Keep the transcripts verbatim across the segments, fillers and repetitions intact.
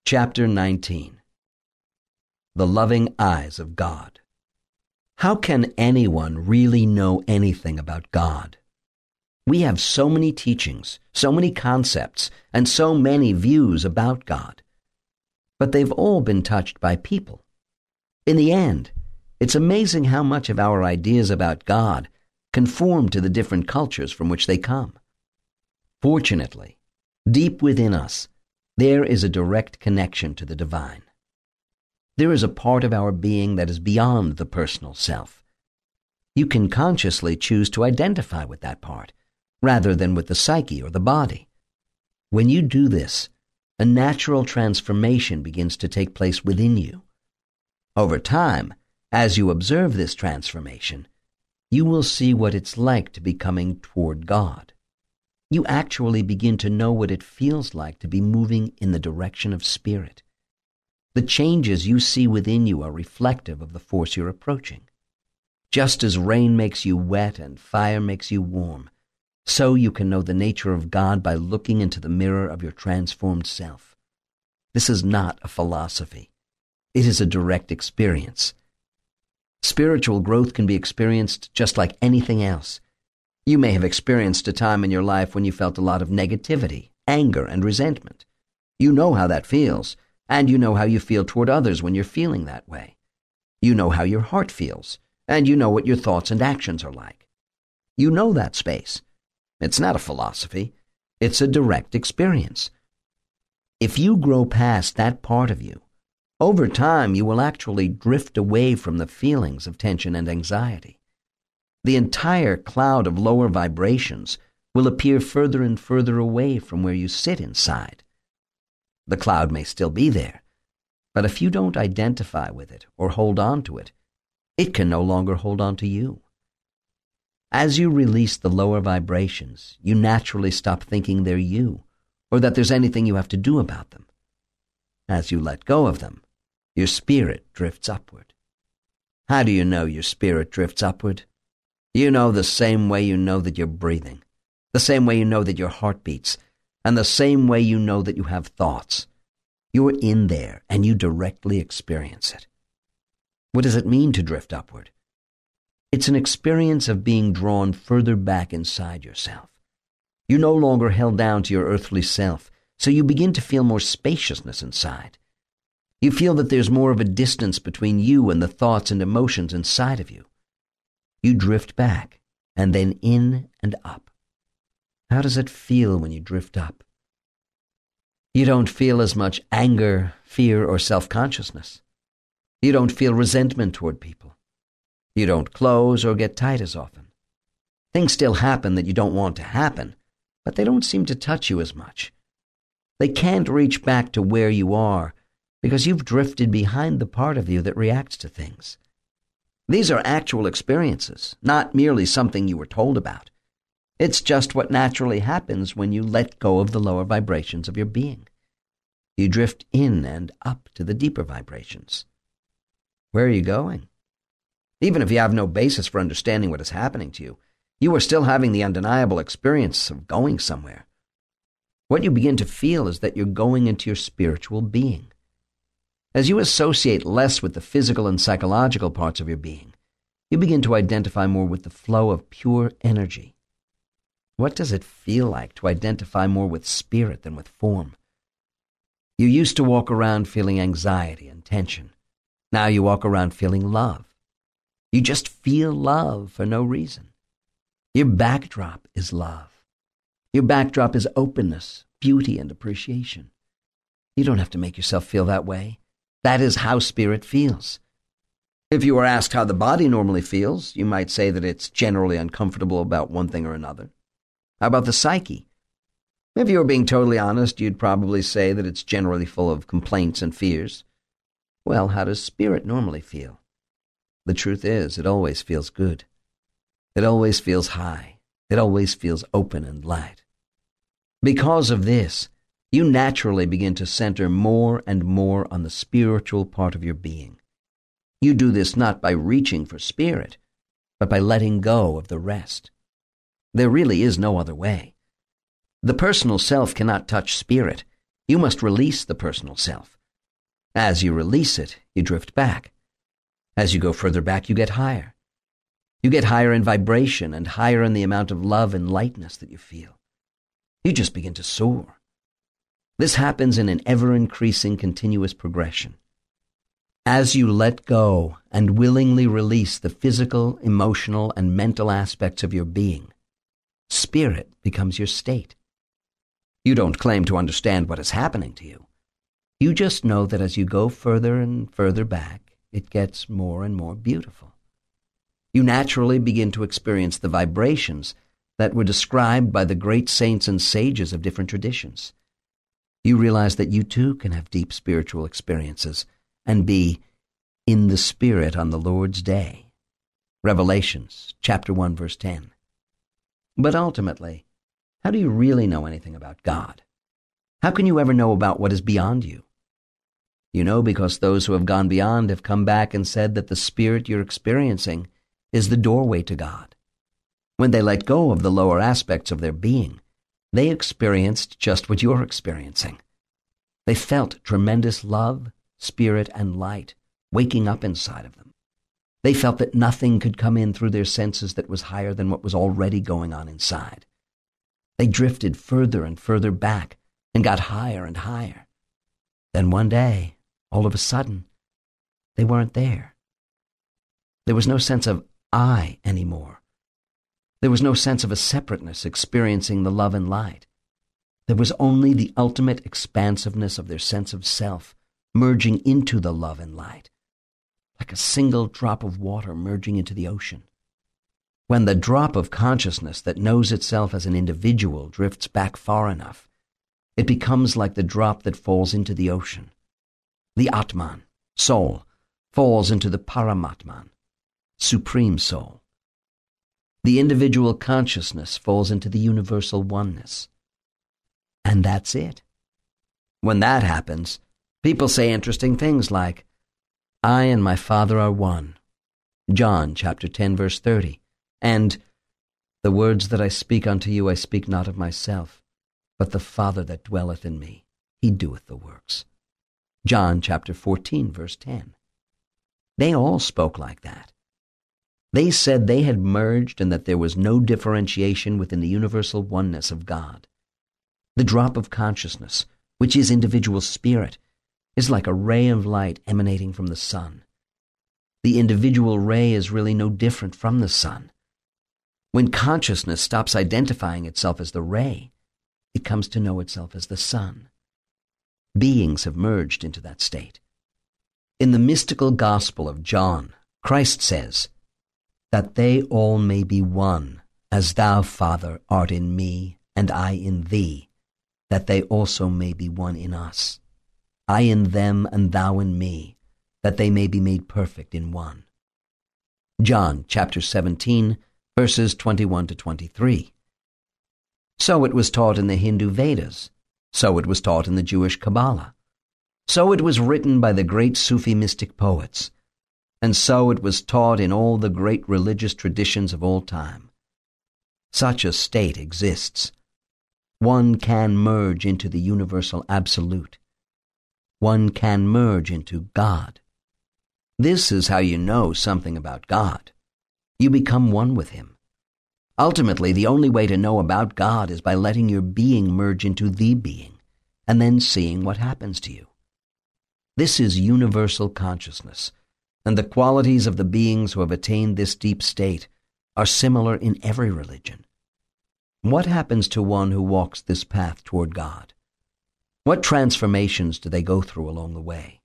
Chapter nineteen. The Loving Eyes of God. How can anyone really know anything about God? We have so many teachings, so many concepts, and so many views about God. But they've all been touched by people. In the end, it's amazing how much of our ideas about God conform to the different cultures from which they come. Fortunately, deep within us, there is a direct connection to the divine. There is a part of our being that is beyond the personal self. You can consciously choose to identify with that part, rather than with the psyche or the body. When you do this, a natural transformation begins to take place within you. Over time, as you observe this transformation, you will see what it's like to be coming toward God. You actually begin to know what it feels like to be moving in the direction of spirit. The changes you see within you are reflective of the force you're approaching. Just as rain makes you wet and fire makes you warm, so you can know the nature of God by looking into the mirror of your transformed self. This is not a philosophy. It is a direct experience. Spiritual growth can be experienced just like anything else. You may have experienced a time in your life when you felt a lot of negativity, anger, and resentment. You know how that feels, and you know how you feel toward others when you're feeling that way. You know how your heart feels, and you know what your thoughts and actions are like. You know that space. It's not a philosophy. It's a direct experience. If you grow past that part of you, over time you will actually drift away from the feelings of tension and anxiety. The entire cloud of lower vibrations will appear further and further away from where you sit inside. The cloud may still be there, but if you don't identify with it or hold on to it, it can no longer hold on to you. As you release the lower vibrations, you naturally stop thinking they're you, or that there's anything you have to do about them. As you let go of them, your spirit drifts upward. How do you know your spirit drifts upward? You know the same way you know that you're breathing, the same way you know that your heart beats, and the same way you know that you have thoughts. You're in there, and you directly experience it. What does it mean to drift upward? It's an experience of being drawn further back inside yourself. You're no longer held down to your earthly self, so you begin to feel more spaciousness inside. You feel that there's more of a distance between you and the thoughts and emotions inside of you. You drift back, and then in and up. How does it feel when you drift up? You don't feel as much anger, fear, or self-consciousness. You don't feel resentment toward people. You don't close or get tight as often. Things still happen that you don't want to happen, but they don't seem to touch you as much. They can't reach back to where you are because you've drifted behind the part of you that reacts to things. These are actual experiences, not merely something you were told about. It's just what naturally happens when you let go of the lower vibrations of your being. You drift in and up to the deeper vibrations. Where are you going? Even if you have no basis for understanding what is happening to you, you are still having the undeniable experience of going somewhere. What you begin to feel is that you're going into your spiritual being. As you associate less with the physical and psychological parts of your being, you begin to identify more with the flow of pure energy. What does it feel like to identify more with spirit than with form? You used to walk around feeling anxiety and tension. Now you walk around feeling love. You just feel love for no reason. Your backdrop is love. Your backdrop is openness, beauty, and appreciation. You don't have to make yourself feel that way. That is how spirit feels. If you were asked how the body normally feels, you might say that it's generally uncomfortable about one thing or another. How about the psyche? If you were being totally honest, you'd probably say that it's generally full of complaints and fears. Well, how does spirit normally feel? The truth is, it always feels good. It always feels high. It always feels open and light. Because of this, you naturally begin to center more and more on the spiritual part of your being. You do this not by reaching for spirit, but by letting go of the rest. There really is no other way. The personal self cannot touch spirit. You must release the personal self. As you release it, you drift back. As you go further back, you get higher. You get higher in vibration and higher in the amount of love and lightness that you feel. You just begin to soar. This happens in an ever-increasing continuous progression. As you let go and willingly release the physical, emotional, and mental aspects of your being, spirit becomes your state. You don't claim to understand what is happening to you. You just know that as you go further and further back, it gets more and more beautiful. You naturally begin to experience the vibrations that were described by the great saints and sages of different traditions. You realize that you too can have deep spiritual experiences and be in the Spirit on the Lord's day. Revelations chapter one, verse ten. But ultimately, how do you really know anything about God? How can you ever know about what is beyond you? You know because those who have gone beyond have come back and said that the Spirit you're experiencing is the doorway to God. When they let go of the lower aspects of their being, they experienced just what you're experiencing. They felt tremendous love, spirit, and light waking up inside of them. They felt that nothing could come in through their senses that was higher than what was already going on inside. They drifted further and further back and got higher and higher. Then one day, all of a sudden, they weren't there. There was no sense of I anymore. There was no sense of a separateness experiencing the love and light. There was only the ultimate expansiveness of their sense of self merging into the love and light, like a single drop of water merging into the ocean. When the drop of consciousness that knows itself as an individual drifts back far enough, it becomes like the drop that falls into the ocean. The Atman, soul, falls into the Paramatman, supreme soul. The individual consciousness falls into the universal oneness. And that's it. When that happens, people say interesting things like, I and my Father are one, John chapter ten, verse thirty, and the words that I speak unto you I speak not of myself, but the Father that dwelleth in me, he doeth the works. John chapter fourteen, verse ten. They all spoke like that. They said they had merged and that there was no differentiation within the universal oneness of God. The drop of consciousness, which is individual spirit, is like a ray of light emanating from the sun. The individual ray is really no different from the sun. When consciousness stops identifying itself as the ray, it comes to know itself as the sun. Beings have merged into that state. In the mystical Gospel of John, Christ says, that they all may be one, as thou, Father, art in me, and I in thee, that they also may be one in us. I in them, and thou in me, that they may be made perfect in one. John chapter seventeen, verses twenty-one to twenty-three. So it was taught in the Hindu Vedas. So it was taught in the Jewish Kabbalah. So it was written by the great Sufi mystic poets. And so it was taught in all the great religious traditions of all time. Such a state exists. One can merge into the universal absolute. One can merge into God. This is how you know something about God. You become one with him. Ultimately, the only way to know about God is by letting your being merge into the being, and then seeing what happens to you. This is universal consciousness, and the qualities of the beings who have attained this deep state are similar in every religion. What happens to one who walks this path toward God? What transformations do they go through along the way?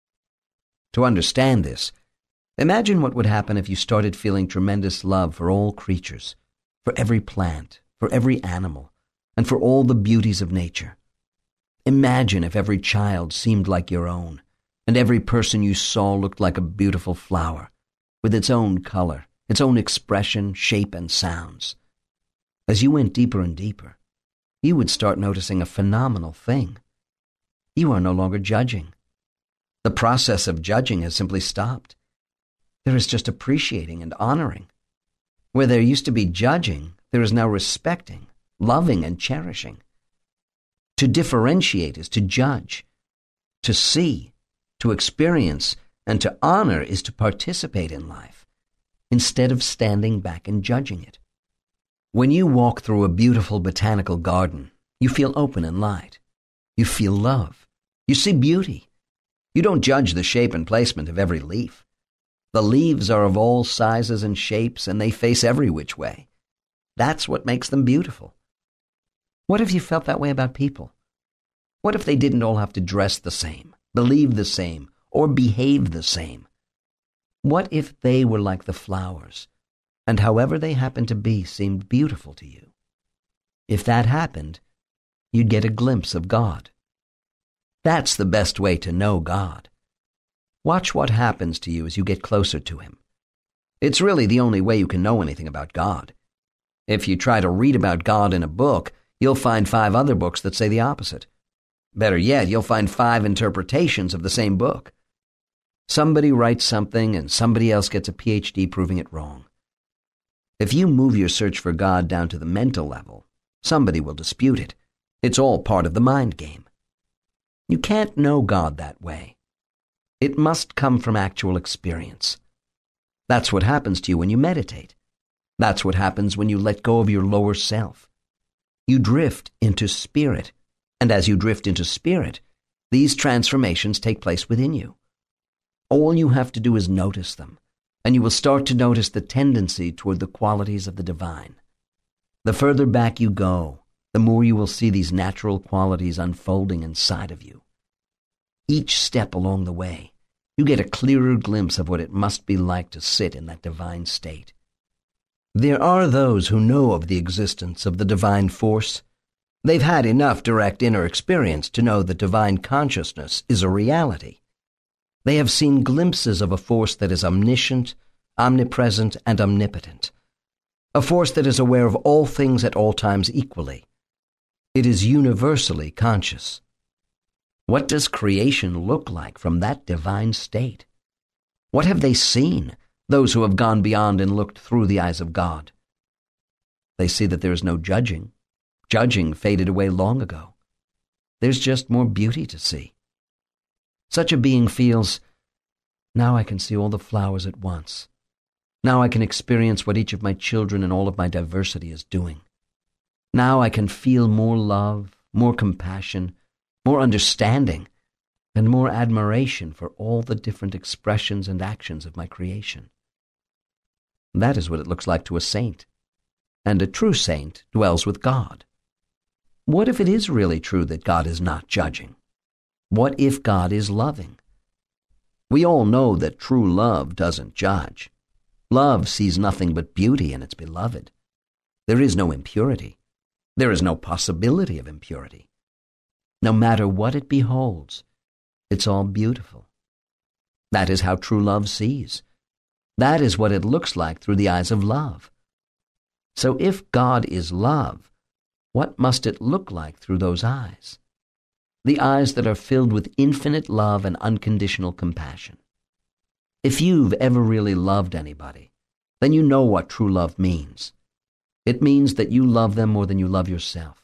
To understand this, imagine what would happen if you started feeling tremendous love for all creatures, for every plant, for every animal, and for all the beauties of nature. Imagine if every child seemed like your own, and every person you saw looked like a beautiful flower, with its own color, its own expression, shape, and sounds. As you went deeper and deeper, you would start noticing a phenomenal thing. You are no longer judging. The process of judging has simply stopped. There is just appreciating and honoring. Where there used to be judging, there is now respecting, loving, and cherishing. To differentiate is to judge, to see, To experience and to honor is to participate in life, instead of standing back and judging it. When you walk through a beautiful botanical garden, you feel open and light. You feel love. You see beauty. You don't judge the shape and placement of every leaf. The leaves are of all sizes and shapes, and they face every which way. That's what makes them beautiful. What if you felt that way about people? What if they didn't all have to dress the same, believe the same, or behave the same? What if they were like the flowers, and however they happened to be seemed beautiful to you? If that happened, you'd get a glimpse of God. That's the best way to know God. Watch what happens to you as you get closer to Him. It's really the only way you can know anything about God. If you try to read about God in a book, you'll find five other books that say the opposite. Better yet, you'll find five interpretations of the same book. Somebody writes something and somebody else gets a P H D proving it wrong. If you move your search for God down to the mental level, somebody will dispute it. It's all part of the mind game. You can't know God that way. It must come from actual experience. That's what happens to you when you meditate. That's what happens when you let go of your lower self. You drift into spirit, and as you drift into spirit, these transformations take place within you. All you have to do is notice them, and you will start to notice the tendency toward the qualities of the divine. The further back you go, the more you will see these natural qualities unfolding inside of you. Each step along the way, you get a clearer glimpse of what it must be like to sit in that divine state. There are those who know of the existence of the divine force. They've had enough direct inner experience to know that divine consciousness is a reality. They have seen glimpses of a force that is omniscient, omnipresent, and omnipotent. A force that is aware of all things at all times equally. It is universally conscious. What does creation look like from that divine state? What have they seen, those who have gone beyond and looked through the eyes of God? They see that there is no judging. Judging faded away long ago. There's just more beauty to see. Such a being feels, now I can see all the flowers at once. Now I can experience what each of my children and all of my diversity is doing. Now I can feel more love, more compassion, more understanding, and more admiration for all the different expressions and actions of my creation. That is what it looks like to a saint. And a true saint dwells with God. What if it is really true that God is not judging? What if God is loving? We all know that true love doesn't judge. Love sees nothing but beauty in its beloved. There is no impurity. There is no possibility of impurity. No matter what it beholds, it's all beautiful. That is how true love sees. That is what it looks like through the eyes of love. So if God is love, what must it look like through those eyes? The eyes that are filled with infinite love and unconditional compassion. If you've ever really loved anybody, then you know what true love means. It means that you love them more than you love yourself.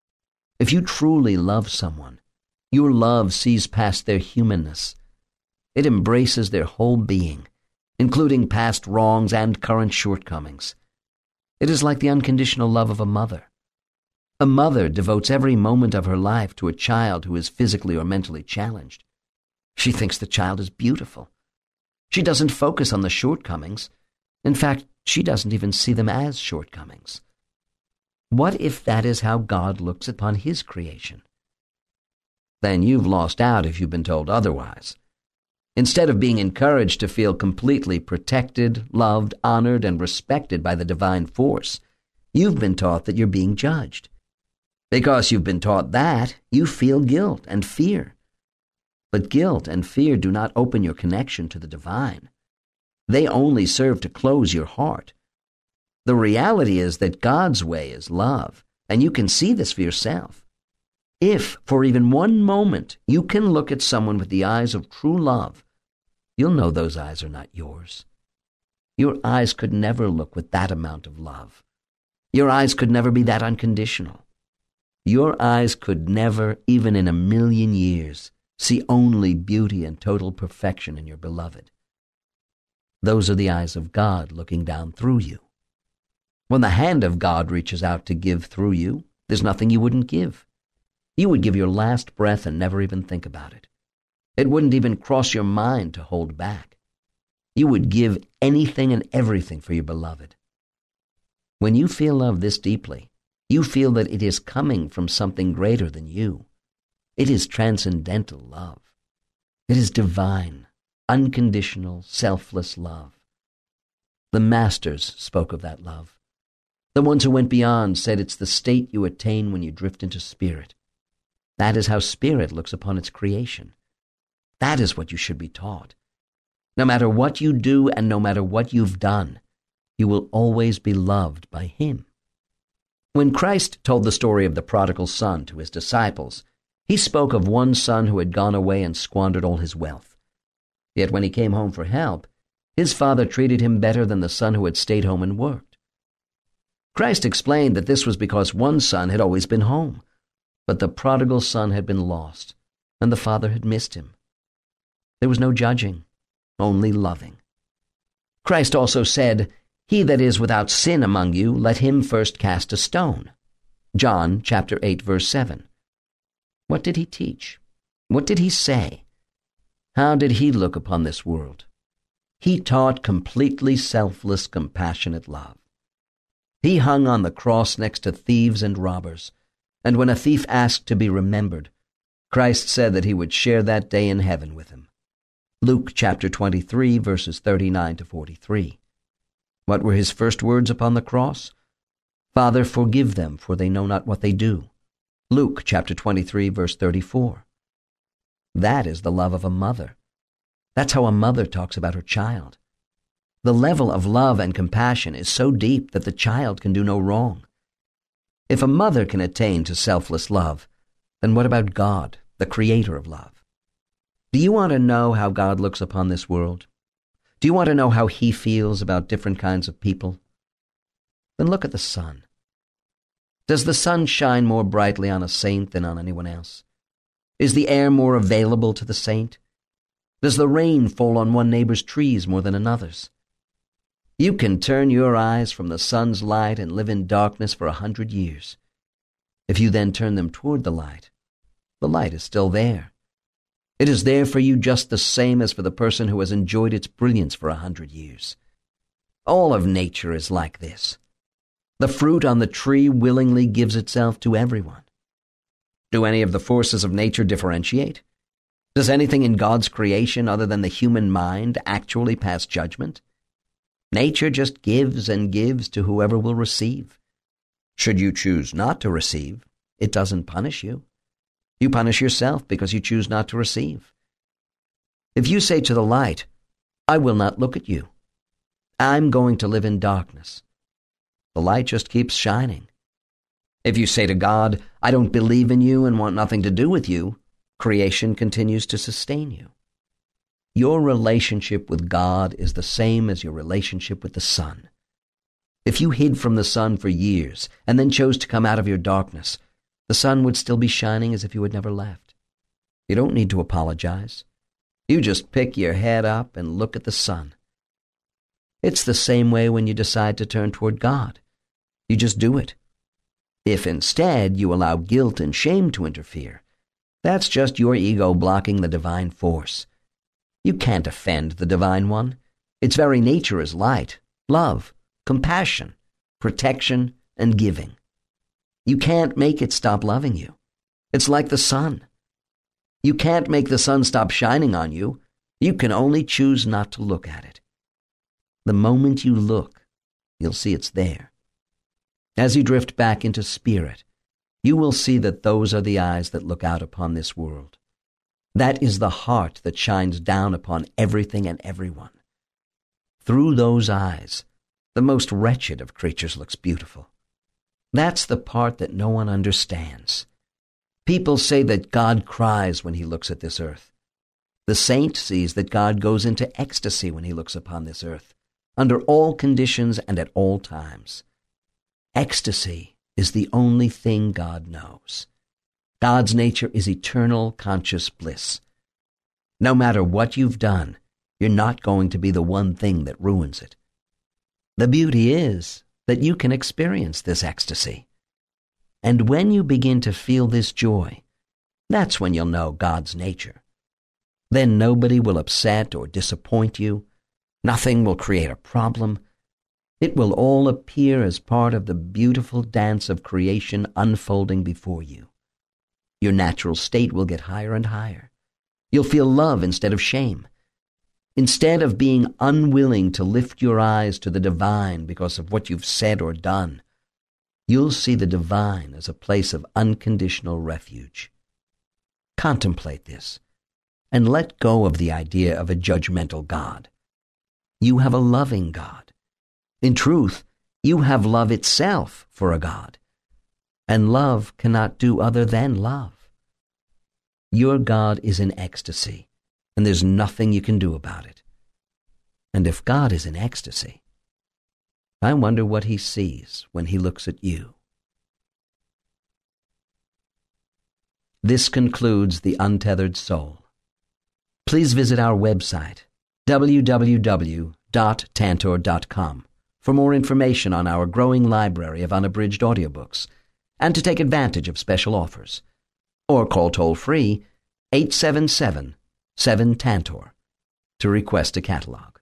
If you truly love someone, your love sees past their humanness. It embraces their whole being, including past wrongs and current shortcomings. It is like the unconditional love of a mother. A mother devotes every moment of her life to a child who is physically or mentally challenged. She thinks the child is beautiful. She doesn't focus on the shortcomings. In fact, she doesn't even see them as shortcomings. What if that is how God looks upon His creation? Then you've lost out if you've been told otherwise. Instead of being encouraged to feel completely protected, loved, honored, and respected by the divine force, you've been taught that you're being judged. Because you've been taught that, you feel guilt and fear. But guilt and fear do not open your connection to the divine. They only serve to close your heart. The reality is that God's way is love, and you can see this for yourself. If, for even one moment, you can look at someone with the eyes of true love, you'll know those eyes are not yours. Your eyes could never look with that amount of love. Your eyes could never be that unconditional. Your eyes could never, even in a million years, See only beauty and total perfection in your beloved. Those are the eyes of God looking down through you. When the hand of God reaches out to give through you, there's nothing you wouldn't give. You would give your last breath and never even think about it. It wouldn't even cross your mind to hold back. You would give anything and everything for your beloved. When you feel love this deeply, you feel that it is coming from something greater than you. It is transcendental love. It is divine, unconditional, selfless love. The masters spoke of that love. The ones who went beyond said it's the state you attain when you drift into spirit. That is how spirit looks upon its creation. That is what you should be taught. No matter what you do and no matter what you've done, you will always be loved by Him. When Christ told the story of the prodigal son to His disciples, He spoke of one son who had gone away and squandered all his wealth. Yet when he came home for help, his father treated him better than the son who had stayed home and worked. Christ explained that this was because one son had always been home, but the prodigal son had been lost, and the father had missed him. There was no judging, only loving. Christ also said, "He that is without sin among you, let him first cast a stone." John chapter eight, verse seven. What did He teach? What did He say? How did He look upon this world? He taught completely selfless, compassionate love. He hung on the cross next to thieves and robbers, and when a thief asked to be remembered, Christ said that He would share that day in heaven with him. Luke chapter twenty-three, verses thirty-nine to forty-three. What were His first words upon the cross? "Father, forgive them, for they know not what they do." Luke chapter twenty-three, verse thirty-four. That is the love of a mother. That's how a mother talks about her child. The level of love and compassion is so deep that the child can do no wrong. If a mother can attain to selfless love, then what about God, the creator of love? Do you want to know how God looks upon this world? Do you want to know how He feels about different kinds of people? Then look at the sun. Does the sun shine more brightly on a saint than on anyone else? Is the air more available to the saint? Does the rain fall on one neighbor's trees more than another's? You can turn your eyes from the sun's light and live in darkness for a hundred years. If you then turn them toward the light, the light is still there. It is there for you just the same as for the person who has enjoyed its brilliance for a hundred years. All of nature is like this. The fruit on the tree willingly gives itself to everyone. Do any of the forces of nature differentiate? Does anything in God's creation other than the human mind actually pass judgment? Nature just gives and gives to whoever will receive. Should you choose not to receive, it doesn't punish you. You punish yourself because you choose not to receive. If you say to the light, "I will not look at you. I'm going to live in darkness," the light just keeps shining. If you say to God, "I don't believe in you and want nothing to do with you," creation continues to sustain you. Your relationship with God is the same as your relationship with the sun. If you hid from the sun for years and then chose to come out of your darkness, the sun would still be shining as if you had never left. You don't need to apologize. You just pick your head up and look at the sun. It's the same way when you decide to turn toward God. You just do it. If instead you allow guilt and shame to interfere, that's just your ego blocking the divine force. You can't offend the Divine One. Its very nature is light, love, compassion, protection, and giving. You can't make it stop loving you. It's like the sun. You can't make the sun stop shining on you. You can only choose not to look at it. The moment you look, you'll see it's there. As you drift back into spirit, you will see that those are the eyes that look out upon this world. That is the heart that shines down upon everything and everyone. Through those eyes, the most wretched of creatures looks beautiful. That's the part that no one understands. People say that God cries when He looks at this earth. The saint sees that God goes into ecstasy when He looks upon this earth, under all conditions and at all times. Ecstasy is the only thing God knows. God's nature is eternal conscious bliss. No matter what you've done, you're not going to be the one thing that ruins it. The beauty is that you can experience this ecstasy. And when you begin to feel this joy, that's when you'll know God's nature. Then nobody will upset or disappoint you. Nothing will create a problem. It will all appear as part of the beautiful dance of creation unfolding before you. Your natural state will get higher and higher. You'll feel love instead of shame. Instead of being unwilling to lift your eyes to the divine because of what you've said or done, you'll see the divine as a place of unconditional refuge. Contemplate this and let go of the idea of a judgmental God. You have a loving God. In truth, you have love itself for a God, and love cannot do other than love. Your God is in ecstasy, and there's nothing you can do about it. And if God is in ecstasy, I wonder what he sees when he looks at you. This concludes The Untethered Soul. Please visit our website, w w w dot tantor dot com, for more information on our growing library of unabridged audiobooks and to take advantage of special offers. Or call toll-free eight seven seven, seven Tantor to request a catalog.